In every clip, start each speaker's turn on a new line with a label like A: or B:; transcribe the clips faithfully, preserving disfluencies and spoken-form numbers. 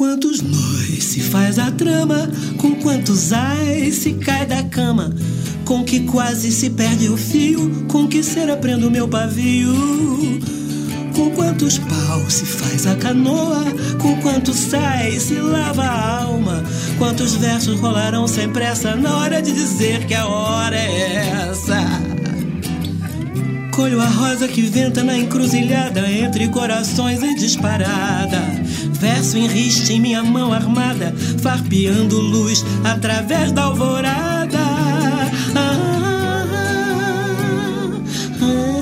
A: quantos nós se faz a trama, com quantos ais se cai da cama, com que quase se perde o fio, com que cera prendo meu pavio. Com quantos paus se faz a canoa, com quantos sais se lava a alma, quantos versos rolarão sem pressa na hora de dizer que a hora é essa. Colho a rosa que venta na encruzilhada, entre corações em disparada, verso em riste em minha mão armada, farpeando luz através da alvorada. Ah, ah, ah,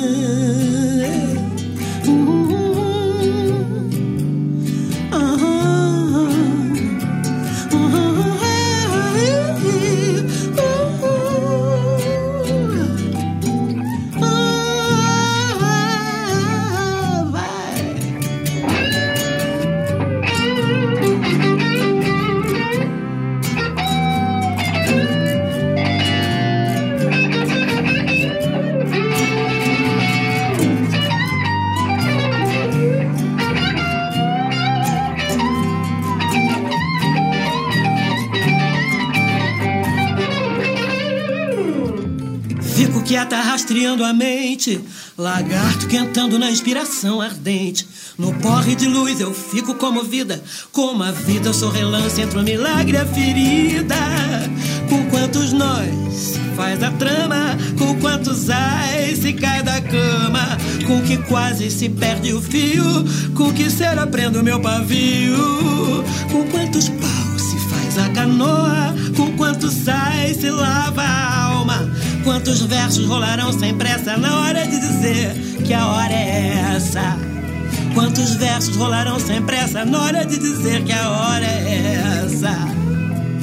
A: fico quieta rastreando a mente, lagarto quentando na inspiração ardente. No porre de luz eu fico comovida, como a vida eu sou relance entre o milagre e a ferida. Com quantos nós faz a trama, com quantos ais se cai da cama, com que quase se perde o fio, com que cera prendo meu pavio. Com quantos paus se faz a canoa, com quantos ais se lava a alma, quantos versos rolarão sem pressa na hora de dizer que a hora é essa. Quantos versos rolarão sem pressa na hora de dizer que a hora é essa.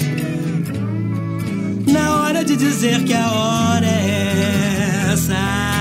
A: Na hora de dizer que a hora é essa.